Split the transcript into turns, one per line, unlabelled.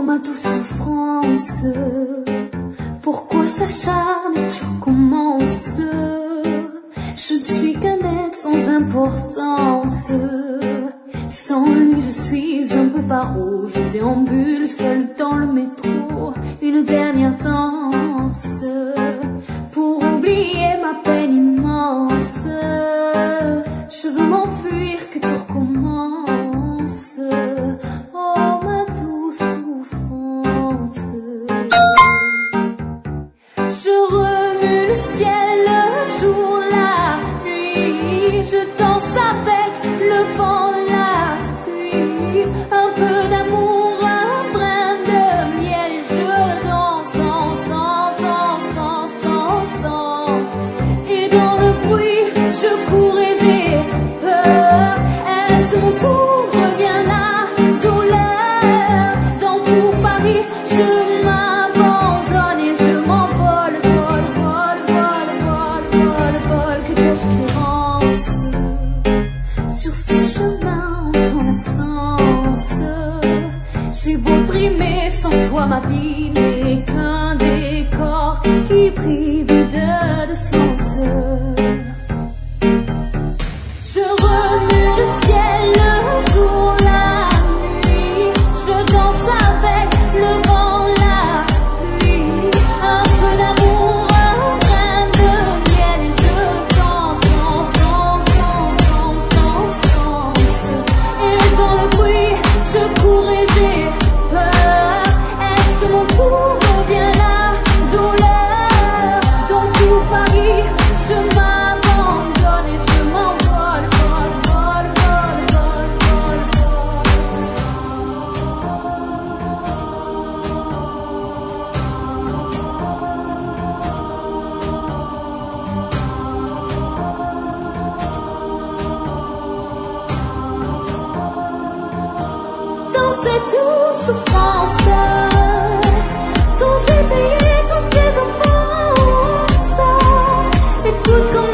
Oh ma douce souffrance, pourquoi s'acharne et tu recommences? Je ne suis qu'un être sans importance. Sans lui je suis un peu paro. Je déambule seul dans le métro. Une dernière danse pour oublier ma peine immense. Je veux m'enfuir, que tout recommence. Oh ma douce souffrance. Je remue le ciel, le jour, la nuit. Je danse avec le vent, la pluie. Un peu d'amour, un brin de miel. Et je danse, danse, danse, danse, danse, danse, danse. Et dans le bruit, je cours et j'ai peur. Est-ce mon tour? Revient la douleur. Dans tout Paris, je m'abandonne et je m'envole, vole, vole, vole, vole, vole, vole, que d'espérance. Sur ce chemin en ton absence, j'ai beau trimer, sans toi ma vie n'est qu'un décor qui brille vide de sens. Je remue le ciel, le jour, la nuit. Je danse avec le vent, la pluie. Un peu d'amour, un brin de miel. Et je danse, danse, danse, danse, danse, danse, danse. Et dans le bruit, je cours et j'ai peur. Est-ce mon tour? Revient la douleur. Dans tout Paris, je m'abandonne et je m'envole, vole, vole, vole, vole, vole, vole. Dans cette douce souffrance dont j'ai payé toutes les offenses, écoute comment